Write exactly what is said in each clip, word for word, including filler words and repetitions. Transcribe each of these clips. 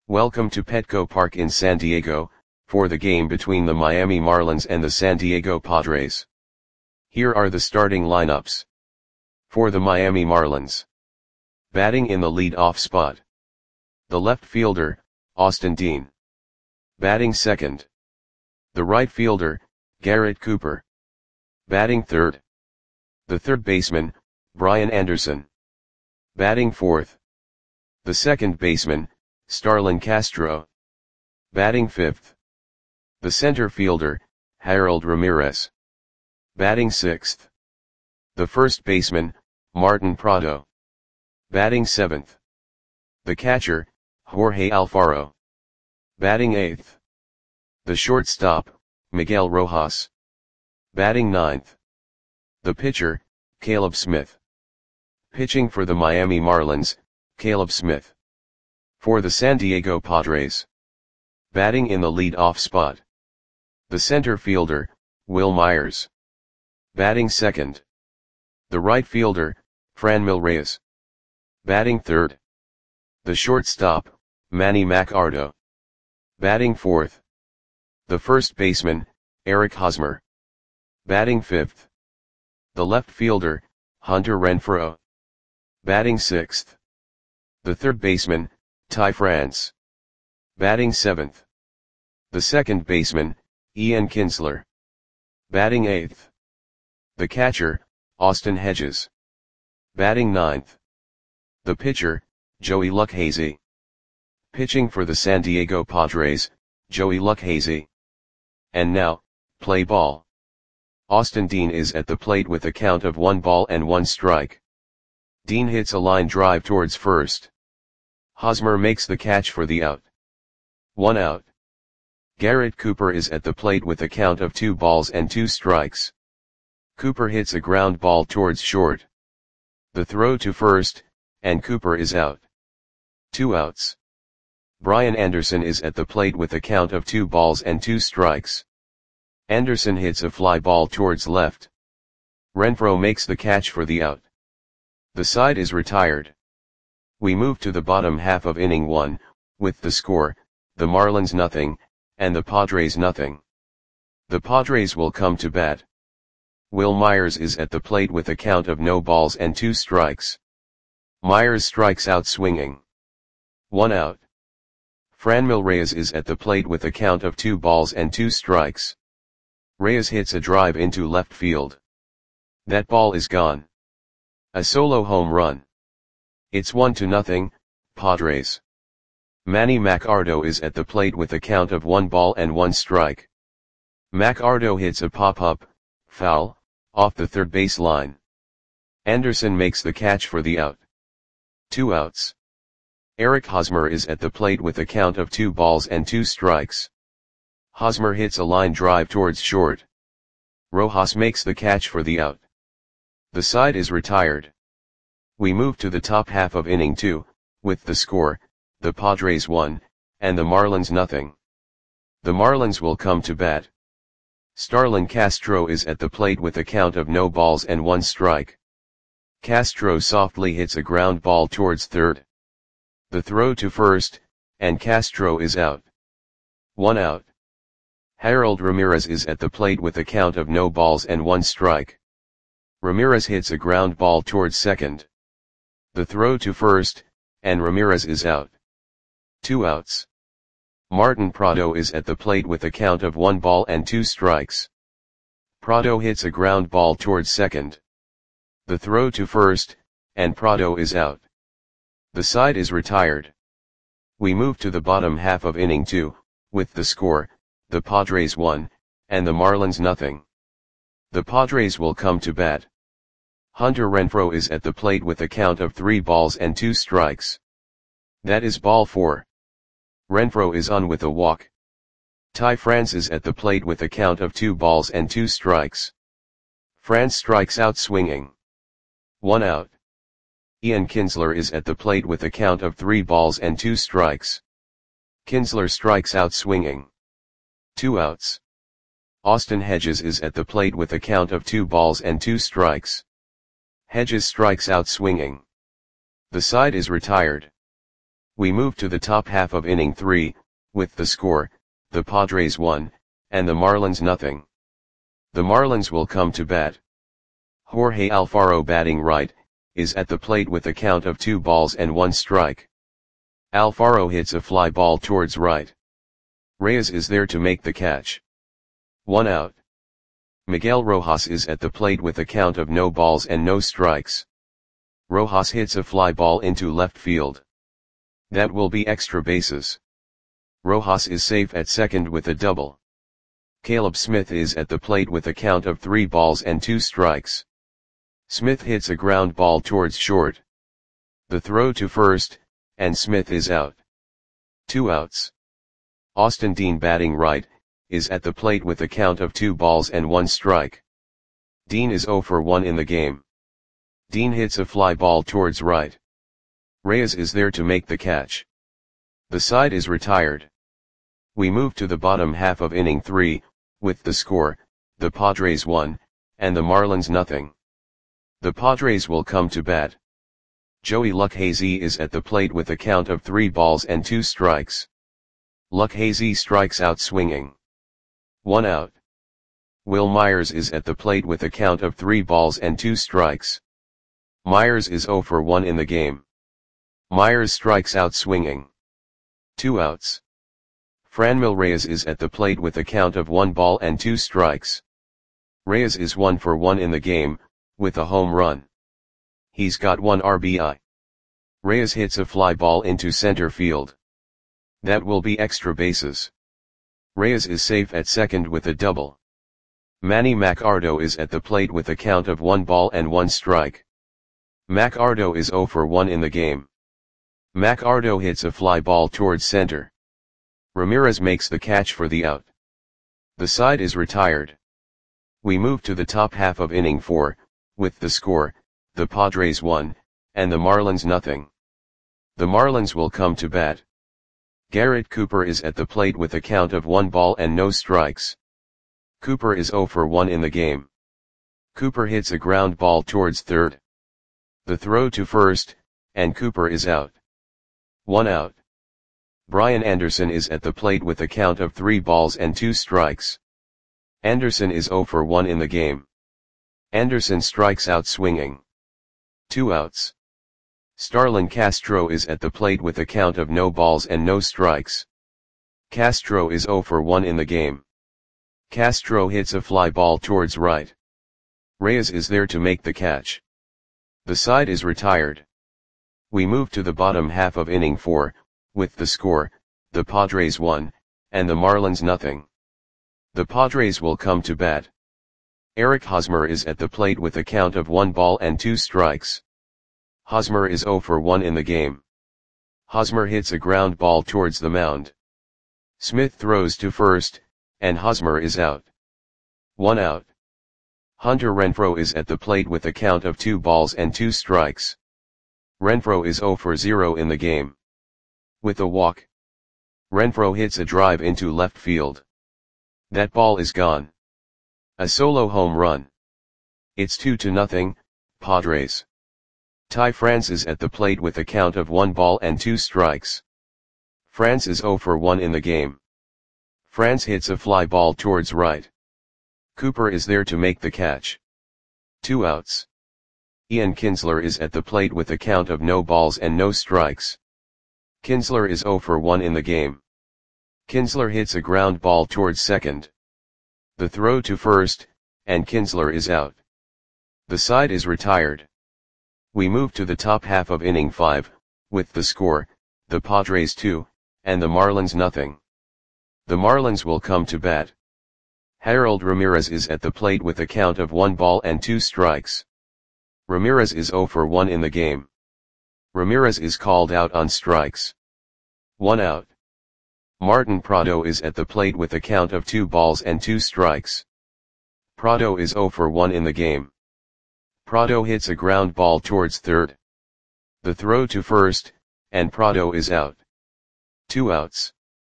Welcome to Petco Park in San Diego, for the game between the Miami Marlins and the San Diego Padres. Here are the starting lineups. For the Miami Marlins. Batting in the lead-off spot. The left fielder, Austin Dean. Batting second. The right fielder, Garrett Cooper. Batting third. The third baseman, Brian Anderson. Batting fourth. The second baseman, Starlin Castro. Batting fifth. The center fielder, Harold Ramirez. Batting sixth. The first baseman, Martin Prado. Batting seventh. The catcher, Jorge Alfaro. Batting eighth. The shortstop, Miguel Rojas. Batting ninth. The pitcher, Caleb Smith. Pitching for the Miami Marlins, Caleb Smith. For the San Diego Padres. Batting in the lead-off spot. The center fielder, Wil Myers. Batting second. The right fielder, Franmil Reyes. Batting third. The shortstop, Manny Machado. Batting fourth. The first baseman, Eric Hosmer. Batting fifth. The left fielder, Hunter Renfroe. Batting sixth. The third baseman, Ty France. Batting seventh. The second baseman, Ian Kinsler. Batting eighth. The catcher, Austin Hedges. Batting ninth. The pitcher, Joey Lucchesi. Pitching for the San Diego Padres, Joey Lucchesi. And now, play ball. Austin Dean is at the plate with a count of one ball and one strike. Dean hits a line drive towards first. Hosmer makes the catch for the out. One out. Garrett Cooper is at the plate with a count of two balls and two strikes. Cooper hits a ground ball towards short. The throw to first, and Cooper is out. Two outs. Brian Anderson is at the plate with a count of two balls and two strikes. Anderson hits a fly ball towards left. Renfroe makes the catch for the out. The side is retired. We move to the bottom half of inning one, with the score, the Marlins nothing, and the Padres nothing. The Padres will come to bat. Wil Myers is at the plate with a count of no balls and two strikes. Myers strikes out swinging. One out. Franmil Reyes is at the plate with a count of two balls and two strikes. Reyes hits a drive into left field. That ball is gone. A solo home run. It's one to nothing, Padres. Manny Machado is at the plate with a count of one ball and one strike. Machado hits a pop-up, foul, off the third base line. Anderson makes the catch for the out. Two outs. Eric Hosmer is at the plate with a count of two balls and two strikes. Hosmer hits a line drive towards short. Rojas makes the catch for the out. The side is retired. We move to the top half of inning two, with the score, the Padres one, and the Marlins nothing. The Marlins will come to bat. Starlin Castro is at the plate with a count of no balls and one strike. Castro softly hits a ground ball towards third. The throw to first, and Castro is out. One out. Harold Ramirez is at the plate with a count of no balls and one strike. Ramirez hits a ground ball towards second. The throw to first, and Ramirez is out. Two outs. Martin Prado is at the plate with a count of one ball and two strikes. Prado hits a ground ball towards second. The throw to first, and Prado is out. The side is retired. We move to the bottom half of inning two, with the score, the Padres one, and the Marlins nothing. The Padres will come to bat. Hunter Renfroe is at the plate with a count of three balls and two strikes. That is ball four. Renfroe is on with a walk. Ty France is at the plate with a count of two balls and two strikes. France strikes out swinging. One out. Ian Kinsler is at the plate with a count of three balls and two strikes. Kinsler strikes out swinging. Two outs. Austin Hedges is at the plate with a count of two balls and two strikes. Hedges strikes out swinging. The side is retired. We move to the top half of inning three, with the score, the Padres one, and the Marlins nothing. The Marlins will come to bat. Jorge Alfaro, batting right, is at the plate with a count of two balls and one strike. Alfaro hits a fly ball towards right. Reyes is there to make the catch. One out. Miguel Rojas is at the plate with a count of no balls and no strikes. Rojas hits a fly ball into left field. That will be extra bases. Rojas is safe at second with a double. Caleb Smith is at the plate with a count of three balls and two strikes. Smith hits a ground ball towards short. The throw to first, and Smith is out. Two outs. Austin Dean, batting right, is at the plate with a count of two balls and one strike. Dean is oh for one in the game. Dean hits a fly ball towards right. Reyes is there to make the catch. The side is retired. We move to the bottom half of inning three, with the score, the Padres one, and the Marlins nothing. The Padres will come to bat. Joey Lucchesi is at the plate with a count of three balls and two strikes. Lucchesi strikes out swinging. One out. Will Myers is at the plate with a count of three balls and two strikes. Myers is oh for one in the game. Myers strikes out swinging. Two outs. Franmil Reyes is at the plate with a count of one ball and two strikes. Reyes is one for one in the game, with a home run. He's got one R B I. Reyes hits a fly ball into center field. That will be extra bases. Reyes is safe at second with a double. Manny Machado is at the plate with a count of one ball and one strike. Machado is oh for one in the game. Machado hits a fly ball towards center. Ramirez makes the catch for the out. The side is retired. We move to the top half of inning four, with the score, the Padres one, and the Marlins nothing. The Marlins will come to bat. Garrett Cooper is at the plate with a count of one ball and no strikes. Cooper is oh for one in the game. Cooper hits a ground ball towards third. The throw to first, and Cooper is out. One out. Brian Anderson is at the plate with a count of three balls and two strikes. Anderson is oh for one in the game. Anderson strikes out swinging. Two outs. Starlin Castro is at the plate with a count of no balls and no strikes. Castro is oh for one in the game. Castro hits a fly ball towards right. Reyes is there to make the catch. The side is retired. We move to the bottom half of inning four, with the score, the Padres one, and the Marlins nothing. The Padres will come to bat. Eric Hosmer is at the plate with a count of one ball and two strikes. Hosmer is oh for one in the game. Hosmer hits a ground ball towards the mound. Smith throws to first, and Hosmer is out. One out. Hunter Renfroe is at the plate with a count of two balls and two strikes. Renfroe is oh for zero in the game. With a walk. Renfroe hits a drive into left field. That ball is gone. A solo home run. It's two to nothing, Padres. Ty France is at the plate with a count of one ball and two strikes. France is oh for one in the game. France hits a fly ball towards right. Cooper is there to make the catch. Two outs. Ian Kinsler is at the plate with a count of no balls and no strikes. Kinsler is oh for one in the game. Kinsler hits a ground ball towards second. The throw to first, and Kinsler is out. The side is retired. We move to the top half of inning five, with the score, the Padres two, and the Marlins nothing. The Marlins will come to bat. Harold Ramirez is at the plate with a count of one ball and two strikes. Ramirez is oh for one in the game. Ramirez is called out on strikes. One out. Martin Prado is at the plate with a count of two balls and two strikes. Prado is oh for one in the game. Prado hits a ground ball towards third. The throw to first, and Prado is out. Two outs.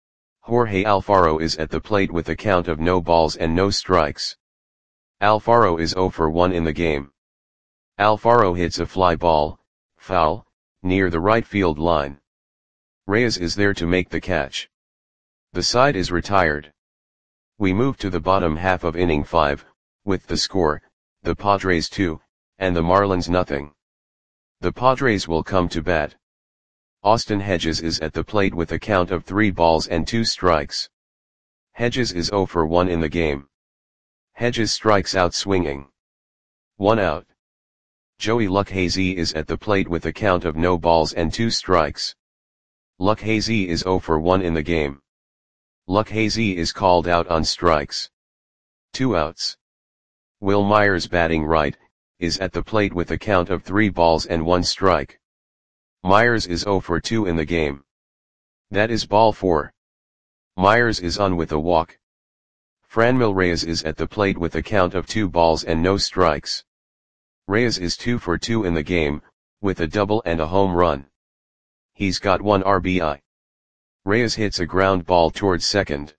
Jorge Alfaro is at the plate with a count of no balls and no strikes. Alfaro is oh for one in the game. Alfaro hits a fly ball, foul, near the right field line. Reyes is there to make the catch. The side is retired. We move to the bottom half of inning five, with the score, the Padres two, and the Marlins nothing. The Padres will come to bat. Austin Hedges is at the plate with a count of three balls and two strikes. Hedges is oh for one in the game. Hedges strikes out swinging. One out. Joey Lucchesi is at the plate with a count of no balls and two strikes. Lucchesi is oh for one in the game. Lucchesi is called out on strikes. Two outs. Will Myers, batting right, is at the plate with a count of three balls and one strike. Myers is oh for two in the game. That is ball four. Myers is on with a walk. Franmil Reyes is at the plate with a count of two balls and no strikes. Reyes is two for two in the game, with a double and a home run. He's got one R B I. Reyes hits a ground ball towards second.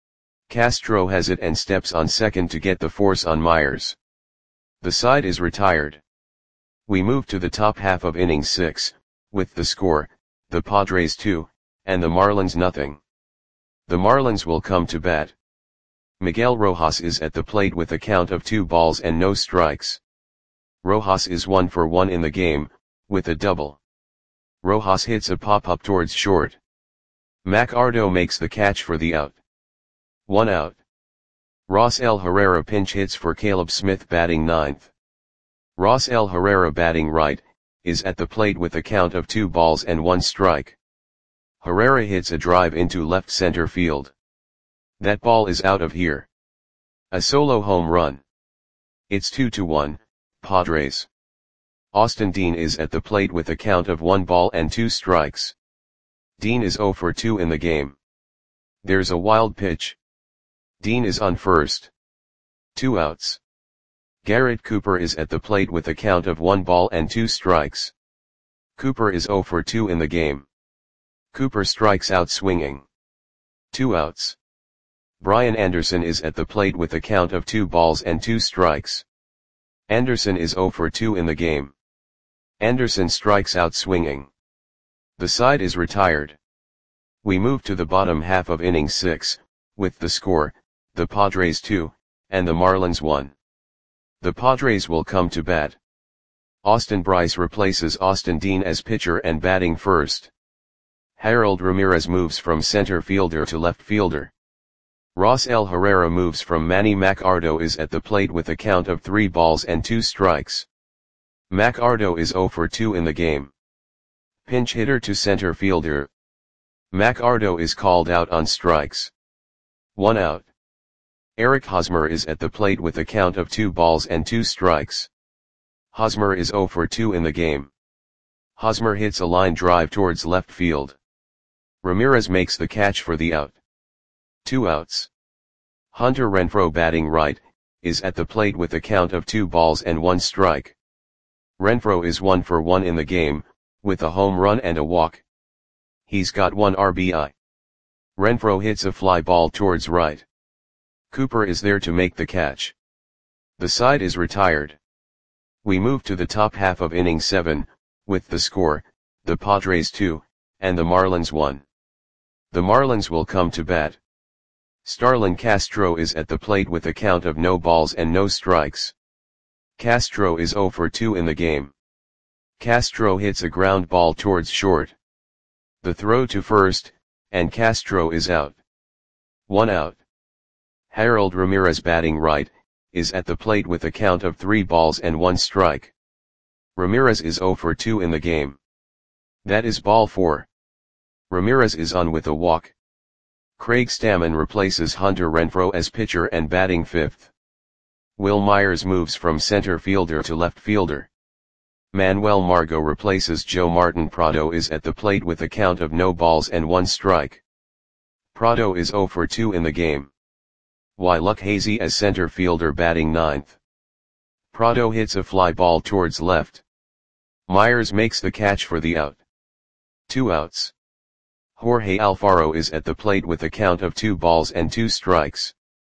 Castro has it and steps on second to get the force on Myers. The side is retired. We move to the top half of inning six, with the score, the Padres two, and the Marlins nothing. The Marlins will come to bat. Miguel Rojas is at the plate with a count of two balls and no strikes. Rojas is one for one in the game, with a double. Rojas hits a pop-up towards short. Macardo makes the catch for the out. One out. Rosell Herrera pinch hits for Caleb Smith, batting ninth. Rosell Herrera, batting right, is at the plate with a count of two balls and one strike. Herrera hits a drive into left center field. That ball is out of here. A solo home run. It's two to one, Padres. Austin Dean is at the plate with a count of one ball and two strikes. Dean is oh for two in the game. There's a wild pitch. Dean is on first. Two outs. Garrett Cooper is at the plate with a count of one ball and two strikes. Cooper is oh for two in the game. Cooper strikes out swinging. Two outs. Brian Anderson is at the plate with a count of two balls and two strikes. Anderson is oh for two in the game. Anderson strikes out swinging. The side is retired. We move to the bottom half of inning six, with the score, the Padres two, and the Marlins one. The Padres will come to bat. Austin Bryce replaces Austin Dean as pitcher and batting first. Harold Ramirez moves from center fielder to left fielder. Rosell Herrera moves from Manny Macardo is at the plate with a count of three balls and two strikes. Macardo is oh for two in the game. Pinch hitter to center fielder. Macardo is called out on strikes. One out. Eric Hosmer is at the plate with a count of two balls and two strikes. Hosmer is oh for two in the game. Hosmer hits a line drive towards left field. Ramirez makes the catch for the out. Two outs. Hunter Renfroe, batting right, is at the plate with a count of two balls and one strike. Renfroe is one for one in the game, with a home run and a walk. He's got one R B I. Renfroe hits a fly ball towards right. Cooper is there to make the catch. The side is retired. We move to the top half of inning seven, with the score, the Padres two, and the Marlins one. The Marlins will come to bat. Starlin Castro is at the plate with a count of no balls and no strikes. Castro is oh for two in the game. Castro hits a ground ball towards short. The throw to first, and Castro is out. One out. Harold Ramirez, batting right, is at the plate with a count of three balls and one strike. Ramirez is oh for two in the game. That is ball four. Ramirez is on with a walk. Craig Stammen replaces Hunter Renfroe as pitcher and batting fifth. Will Myers moves from center fielder to left fielder. Manuel Margot replaces Joe Martin. Prado is at the plate with a count of no balls and one strike. Prado is oh for two in the game. Y. Lucchesi as center fielder, batting ninth. Prado hits a fly ball towards left. Myers makes the catch for the out. Two outs. Jorge Alfaro is at the plate with a count of two balls and two strikes.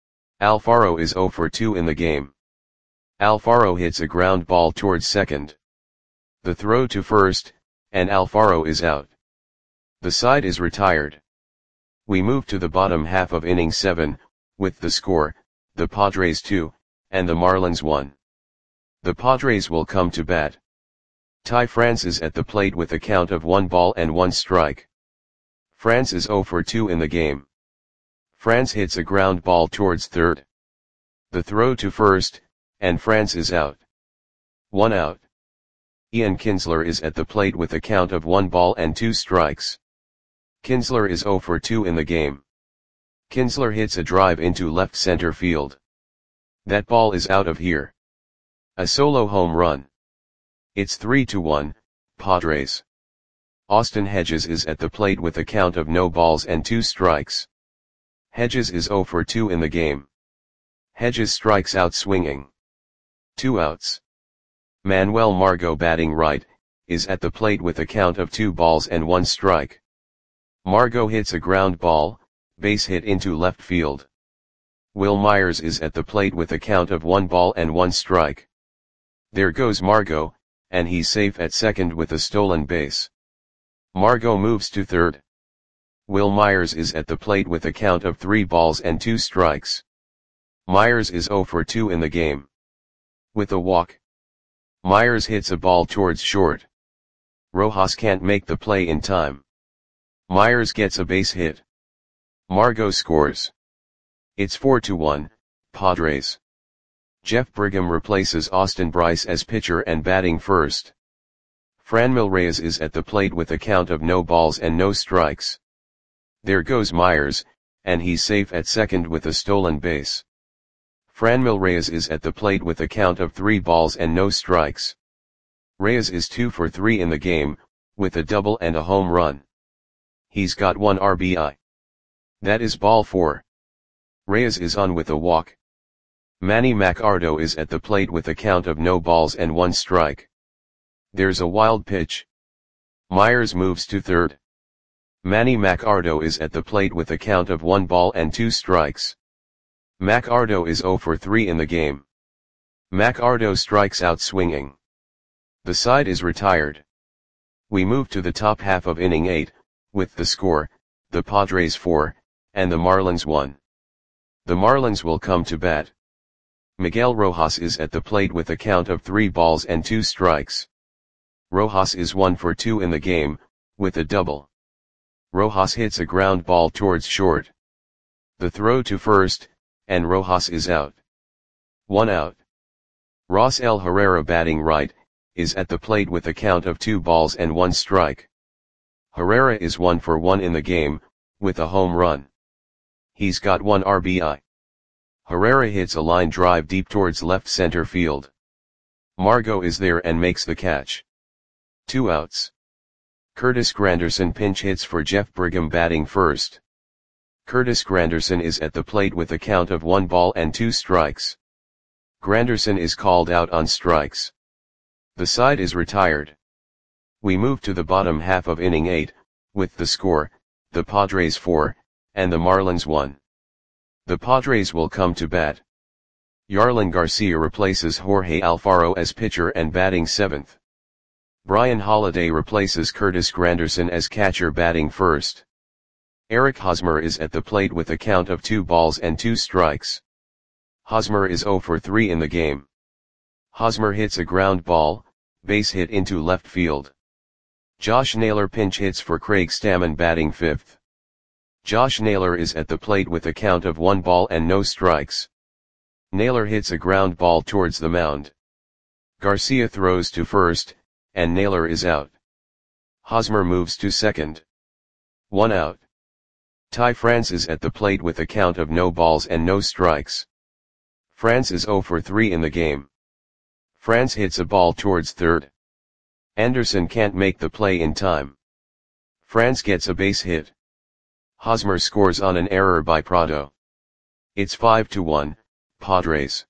Alfaro is oh for two in the game. Alfaro hits a ground ball towards second. The throw to first, and Alfaro is out. The side is retired. We move to the bottom half of inning seven, with the score, the Padres two, and the Marlins one. The Padres will come to bat. Ty France is at the plate with a count of one ball and one strike. France is oh for two in the game. France hits a ground ball towards third. The throw to first, and France is out. One out. Ian Kinsler is at the plate with a count of one ball and two strikes. Kinsler is oh for two in the game. Kinsler hits a drive into left center field. That ball is out of here. A solo home run. It's three to one, Padres. Austin Hedges is at the plate with a count of no balls and two strikes. Hedges is oh for two in the game. Hedges strikes out swinging. Two outs. Manuel Margot, batting right, is at the plate with a count of two balls and one strike. Margot hits a ground ball, base hit into left field. Will Myers is at the plate with a count of one ball and one strike. There goes Margot, and he's safe at second with a stolen base. Margot moves to third. Will Myers is at the plate with a count of three balls and two strikes. Myers is oh for two in the game. With a walk. Myers hits a ball towards short. Rojas can't make the play in time. Myers gets a base hit. Margot scores. It's four to one, Padres. Jeff Brigham replaces Austin Brice as pitcher and batting first. Franmil Reyes is at the plate with a count of no balls and no strikes. There goes Myers, and he's safe at second with a stolen base. Franmil Reyes is at the plate with a count of three balls and no strikes. Reyes is two for three in the game, with a double and a home run. He's got one R B I. That is ball four. Reyes is on with a walk. Manny Machado is at the plate with a count of no balls and one strike. There's a wild pitch. Myers moves to third. Manny Machado is at the plate with a count of one ball and two strikes. Machado is oh for three in the game. Machado strikes out swinging. The side is retired. We move to the top half of inning eight, with the score, the Padres four, and the Marlins one. The Marlins will come to bat. Miguel Rojas is at the plate with a count of three balls and two strikes. Rojas is one for two in the game, with a double. Rojas hits a ground ball towards short. The throw to first, and Rojas is out. One out. Rosell Herrera, batting right, is at the plate with a count of two balls and one strike. Herrera is one for one in the game, with a home run. He's got one R B I. Herrera hits a line drive deep towards left center field. Margot is there and makes the catch. Two outs. Curtis Granderson pinch hits for Jeff Brigham, batting first. Curtis Granderson is at the plate with a count of one ball and two strikes. Granderson is called out on strikes. The side is retired. We move to the bottom half of inning eight, with the score, the Padres four, and the Marlins one. The Padres will come to bat. Yarlin Garcia replaces Jorge Alfaro as pitcher and batting seventh. Brian Holiday replaces Curtis Granderson as catcher, batting first. Eric Hosmer is at the plate with a count of two balls and two strikes. Hosmer is oh for three in the game. Hosmer hits a ground ball, base hit into left field. Josh Naylor pinch hits for Craig Stammen, batting fifth. Josh Naylor is at the plate with a count of one ball and no strikes. Naylor hits a ground ball towards the mound. Garcia throws to first, and Naylor is out. Hosmer moves to second. One out. Ty France is at the plate with a count of no balls and no strikes. France is oh for three in the game. France hits a ball towards third. Anderson can't make the play in time. France gets a base hit. Hosmer scores on an error by Prado. It's five to one, Padres.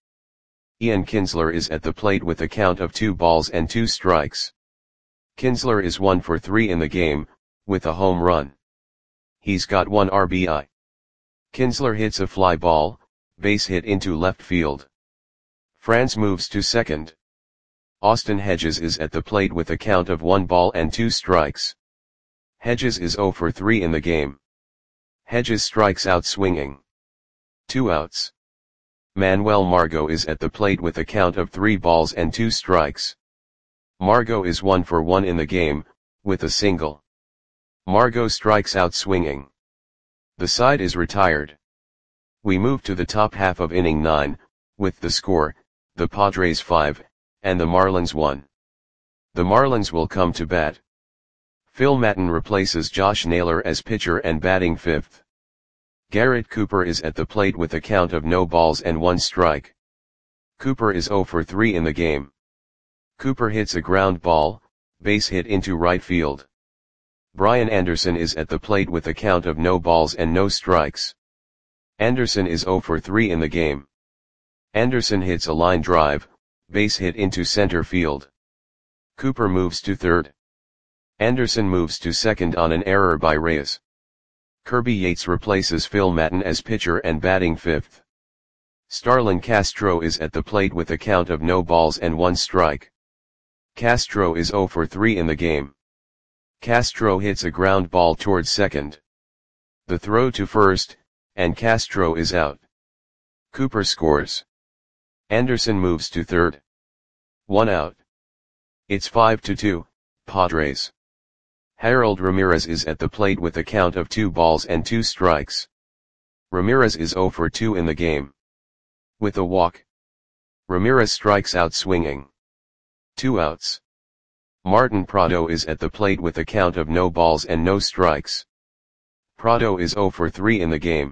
Ian Kinsler is at the plate with a count of two balls and two strikes. Kinsler is one for three in the game, with a home run. He's got one R B I. Kinsler hits a fly ball, base hit into left field. France moves to second. Austin Hedges is at the plate with a count of one ball and two strikes. Hedges is zero for three in the game. Hedges strikes out swinging. Two outs. Manuel Margot is at the plate with a count of three balls and two strikes. Margot is one for one in the game, with a single. Margot strikes out swinging. The side is retired. We move to the top half of inning nine, with the score, the Padres five, and the Marlins one. The Marlins will come to bat. Phil Maton replaces Josh Naylor as pitcher and batting fifth. Garrett Cooper is at the plate with a count of no balls and one strike. Cooper is zero for three in the game. Cooper hits a ground ball, base hit into right field. Brian Anderson is at the plate with a count of no balls and no strikes. Anderson is zero for three in the game. Anderson hits a line drive, base hit into center field. Cooper moves to third. Anderson moves to second on an error by Reyes. Kirby Yates replaces Phil Maton as pitcher and batting fifth. Starlin Castro is at the plate with a count of no balls and one strike. Castro is zero for three in the game. Castro hits a ground ball towards second. The throw to first, and Castro is out. Cooper scores. Anderson moves to third. One out. It's five to two, Padres. Harold Ramirez is at the plate with a count of two balls and two strikes. Ramirez is zero for two in the game. With a walk. Ramirez strikes out swinging. Two outs. Martin Prado is at the plate with a count of no balls and no strikes. Prado is zero for three in the game.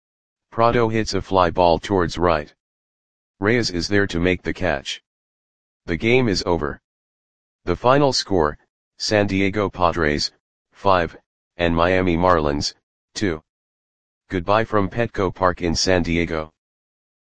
Prado hits a fly ball towards right. Reyes is there to make the catch. The game is over. The final score, San Diego Padres, five, and Miami Marlins, two. Goodbye from Petco Park in San Diego.